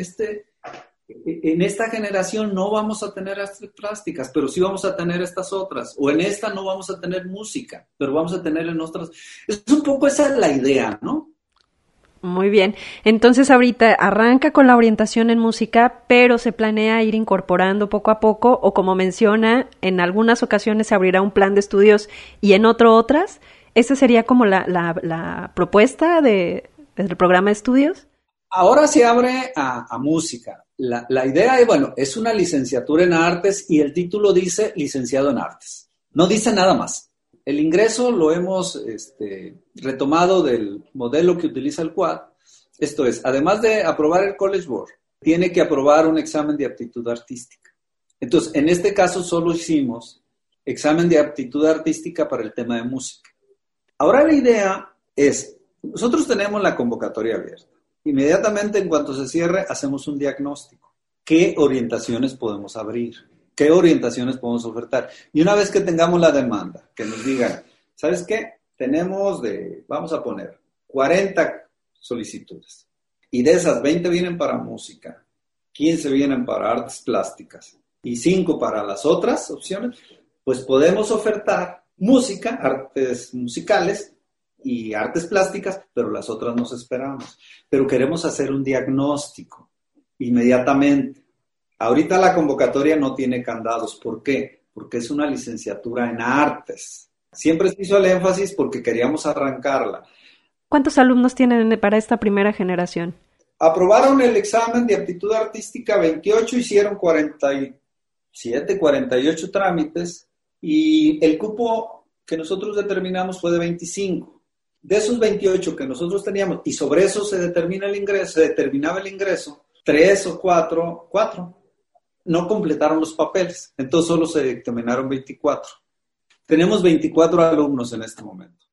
En esta generación no vamos a tener artes plásticas, pero sí vamos a tener estas otras. O en esta no vamos a tener música, pero vamos a tener en otras. Es un poco esa es la idea, ¿no? Muy bien. Entonces ahorita arranca con la orientación en música, pero se planea ir incorporando poco a poco, o como menciona, en algunas ocasiones se abrirá un plan de estudios y en otras. ¿Esa sería como la propuesta del programa de estudios? Ahora se abre a música. La idea es, bueno, es una licenciatura en artes y el título dice licenciado en artes. No dice nada más. El ingreso lo hemos retomado del modelo que utiliza el CUAD. Esto es, además de aprobar el College Board, tiene que aprobar un examen de aptitud artística. Entonces, en este caso solo hicimos examen de aptitud artística para el tema de música. Ahora la idea es, nosotros tenemos la convocatoria abierta. Inmediatamente en cuanto se cierre, hacemos un diagnóstico. ¿Qué orientaciones podemos abrir? ¿Qué orientaciones podemos ofertar? Y una vez que tengamos la demanda, que nos digan, ¿sabes qué? Tenemos vamos a poner 40 solicitudes. Y de esas 20 vienen para música, 15 vienen para artes plásticas y 5 para las otras opciones, pues podemos ofertar música, artes musicales y artes plásticas, pero las otras nos esperamos. Pero queremos hacer un diagnóstico inmediatamente. Ahorita la convocatoria no tiene candados. ¿Por qué? Porque es una licenciatura en artes. Siempre se hizo el énfasis porque queríamos arrancarla. ¿Cuántos alumnos tienen para esta primera generación? Aprobaron el examen de aptitud artística 28, hicieron 47, 48 trámites y el cupo que nosotros determinamos fue de 25. De esos 28 que nosotros teníamos, y sobre eso se determinaba el ingreso, 3 o 4 no completaron los papeles, entonces solo se dictaminaron 24. Tenemos 24 alumnos en este momento.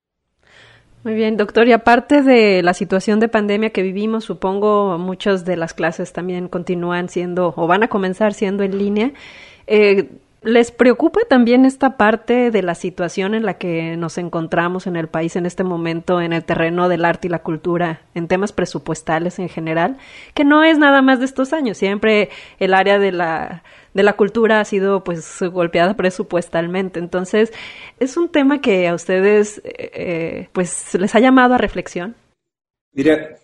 Muy bien, doctor, y aparte de la situación de pandemia que vivimos, supongo muchas de las clases también continúan siendo, o van a comenzar siendo en línea. ¿Les preocupa también esta parte de la situación en la que nos encontramos en el país en este momento, en el terreno del arte y la cultura, en temas presupuestales en general, que no es nada más de estos años? Siempre el área de la cultura ha sido pues golpeada presupuestalmente. Entonces, ¿es un tema que a ustedes pues les ha llamado a reflexión? Mire,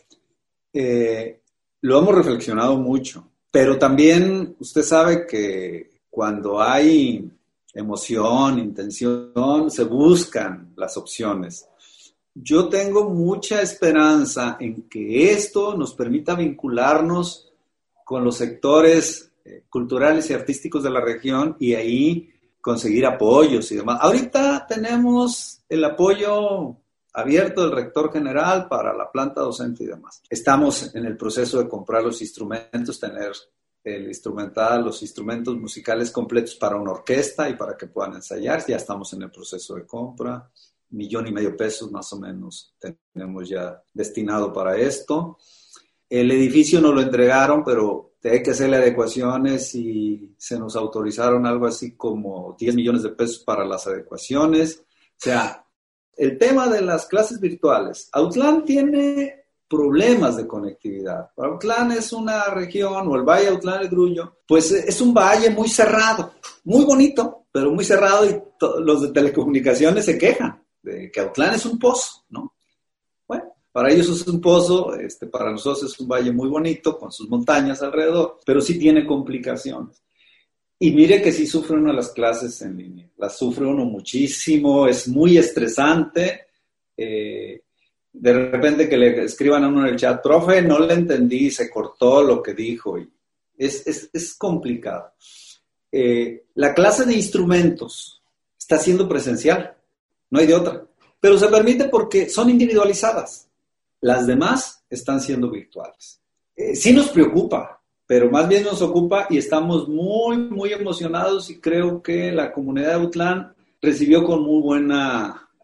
lo hemos reflexionado mucho, pero también usted sabe que cuando hay emoción, intención, se buscan las opciones. Yo tengo mucha esperanza en que esto nos permita vincularnos con los sectores culturales y artísticos de la región y ahí conseguir apoyos y demás. Ahorita tenemos el apoyo abierto del rector general para la planta docente y demás. Estamos en el proceso de comprar los instrumentos, tener el instrumental, los instrumentos musicales completos para una orquesta y para que puedan ensayar. Ya estamos en el proceso de compra. $1.5 million más o menos tenemos ya destinado para esto. El edificio nos lo entregaron, pero hay que hacerle adecuaciones y se nos autorizaron algo así como $10 millones para las adecuaciones. O sea, el tema de las clases virtuales. Autlán tiene problemas de conectividad. Autlán es una región, o el Valle Autlán El Grullo, pues es un valle muy cerrado, muy bonito, pero muy cerrado, y los de telecomunicaciones se quejan de que Autlán es un pozo, ¿no? Bueno, para ellos es un pozo, para nosotros es un valle muy bonito, con sus montañas alrededor, pero sí tiene complicaciones. Y mire que sí sufre uno las clases en línea, las sufre uno muchísimo, es muy estresante. De repente que le escriban a uno en el chat, profe, no le entendí, se cortó lo que dijo, y es complicado. La clase de instrumentos está siendo presencial, no hay de otra, pero se permite porque son individualizadas. Las demás están siendo virtuales. Sí nos preocupa, pero más bien nos ocupa y estamos muy, muy emocionados, y creo que la comunidad de Autlán recibió con muy buena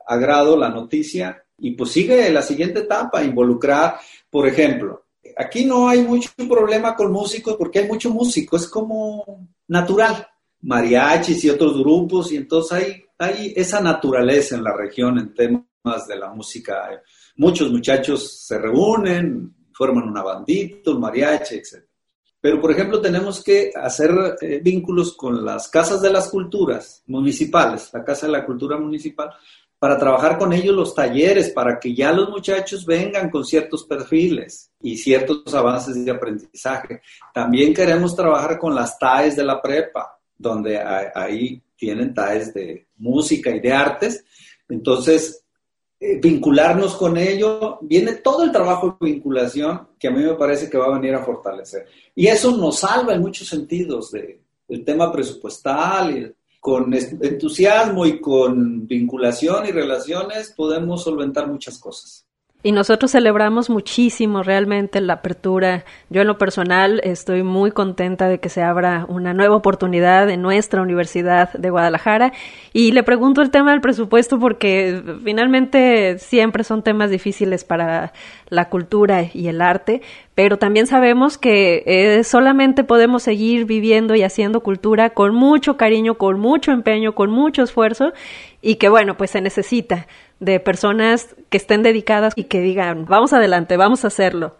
agrado la noticia y pues sigue la siguiente etapa, involucrar, por ejemplo, aquí no hay mucho problema con músicos porque hay mucho músico, es como natural, mariachis y otros grupos, y entonces hay esa naturaleza en la región en temas de la música. Muchos muchachos se reúnen, forman una bandita, un mariachi, etc. Pero, por ejemplo, tenemos que hacer vínculos con las casas de las culturas municipales, la Casa de la Cultura Municipal, para trabajar con ellos los talleres, para que ya los muchachos vengan con ciertos perfiles y ciertos avances de aprendizaje. También queremos trabajar con las TAEs de la prepa, donde ahí tienen TAEs de música y de artes. Entonces, vincularnos con ello, viene todo el trabajo de vinculación que a mí me parece que va a venir a fortalecer. Y eso nos salva en muchos sentidos del tema presupuestal, y con entusiasmo y con vinculación y relaciones podemos solventar muchas cosas. Y nosotros celebramos muchísimo realmente la apertura. Yo en lo personal estoy muy contenta de que se abra una nueva oportunidad en nuestra Universidad de Guadalajara. Y le pregunto el tema del presupuesto porque finalmente siempre son temas difíciles para la cultura y el arte, pero también sabemos que solamente podemos seguir viviendo y haciendo cultura con mucho cariño, con mucho empeño, con mucho esfuerzo, y que bueno, pues se necesita de personas que estén dedicadas y que digan, vamos adelante, vamos a hacerlo.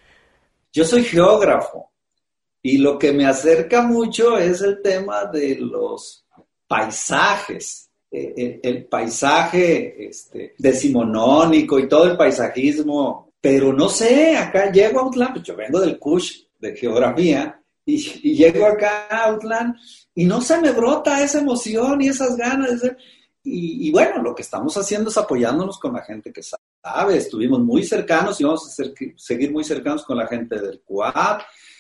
Yo soy geógrafo y lo que me acerca mucho es el tema de los paisajes, el paisaje decimonónico y todo el paisajismo, pero no sé, acá llego a Autlán, pues yo vengo del CUSH de geografía y llego acá a Autlán y no se me brota esa emoción y esas ganas de ser. Y bueno, lo que estamos haciendo es apoyándonos con la gente que sabe. Estuvimos muy cercanos y vamos a seguir muy cercanos con la gente del CUAP.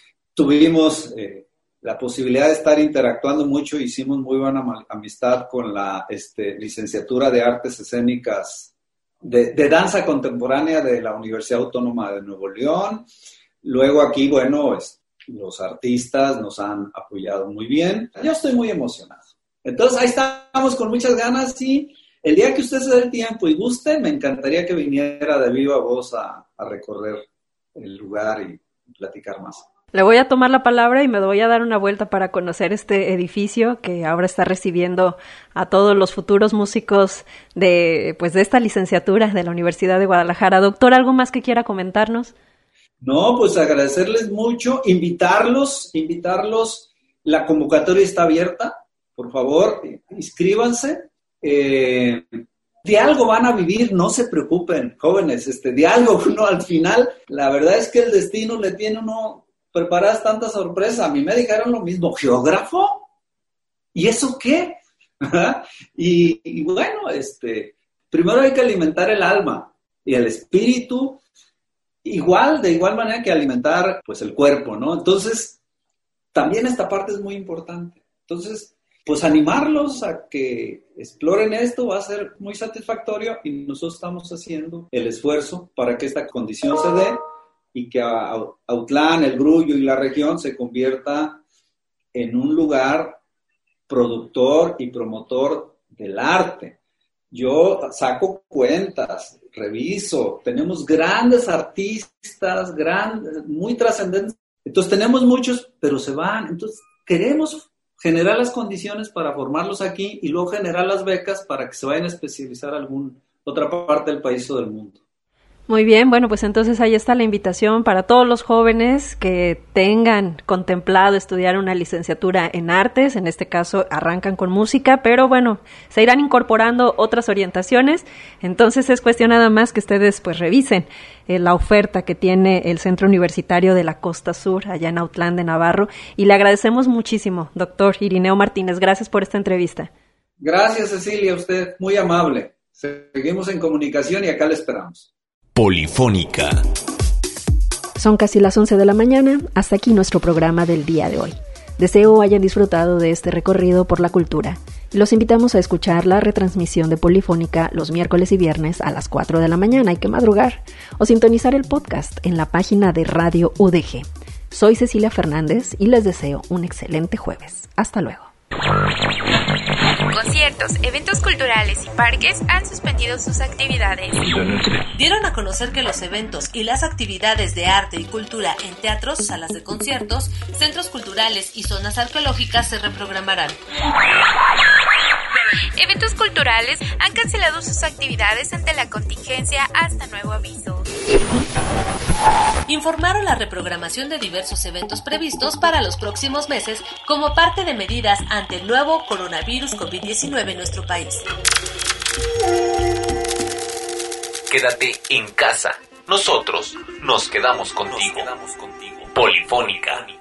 Tuvimos la posibilidad de estar interactuando mucho. Hicimos muy buena amistad con la licenciatura de Artes Escénicas de Danza Contemporánea de la Universidad Autónoma de Nuevo León. Luego aquí, bueno, los artistas nos han apoyado muy bien. Yo estoy muy emocionado. Entonces, ahí estamos con muchas ganas y el día que usted se dé el tiempo y guste, me encantaría que viniera de viva voz a recorrer el lugar y platicar más. Le voy a tomar la palabra y me voy a dar una vuelta para conocer este edificio que ahora está recibiendo a todos los futuros músicos de esta licenciatura de la Universidad de Guadalajara. Doctor, ¿algo más que quiera comentarnos? No, pues agradecerles mucho, invitarlos. La convocatoria está abierta. Por favor, inscríbanse. De algo van a vivir, no se preocupen, jóvenes, de algo uno al final, la verdad es que el destino le tiene uno preparadas tantas sorpresas. A mí me dijeron lo mismo, ¿geógrafo? ¿Y eso qué? y bueno, primero hay que alimentar el alma y el espíritu, de igual manera que alimentar pues el cuerpo, ¿no? Entonces, también esta parte es muy importante. Entonces, pues animarlos a que exploren esto va a ser muy satisfactorio y nosotros estamos haciendo el esfuerzo para que esta condición se dé y que Autlán, el Grullo y la región se convierta en un lugar productor y promotor del arte. Yo saco cuentas, reviso, tenemos grandes artistas, muy trascendentes. Entonces tenemos muchos, pero se van. Entonces queremos generar las condiciones para formarlos aquí y luego generar las becas para que se vayan a especializar en otra parte del país o del mundo. Muy bien, bueno, pues entonces ahí está la invitación para todos los jóvenes que tengan contemplado estudiar una licenciatura en artes, en este caso arrancan con música, pero bueno, se irán incorporando otras orientaciones, entonces es cuestión nada más que ustedes pues revisen la oferta que tiene el Centro Universitario de la Costa Sur, allá en Autlán de Navarro, y le agradecemos muchísimo, doctor Irineo Martínez, gracias por esta entrevista. Gracias, Cecilia, usted muy amable. Seguimos en comunicación y acá le esperamos. Polifónica. Son casi las 11 de la mañana, hasta aquí nuestro programa del día de hoy. Deseo hayan disfrutado de este recorrido por la cultura. Los invitamos a escuchar la retransmisión de Polifónica los miércoles y viernes a las 4 de la mañana, hay que madrugar, o sintonizar el podcast en la página de Radio UDG. Soy Cecilia Fernández y les deseo un excelente jueves. Hasta luego. Conciertos, eventos culturales y parques han suspendido sus actividades. Dieron a conocer que los eventos y las actividades de arte y cultura en teatros, salas de conciertos, centros culturales y zonas arqueológicas se reprogramarán. Eventos culturales han cancelado sus actividades ante la contingencia hasta nuevo aviso. Informaron la reprogramación de diversos eventos previstos para los próximos meses como parte de medidas ante el nuevo coronavirus COVID-19 en nuestro país. Quédate en casa. Nosotros nos quedamos contigo. Polifónica.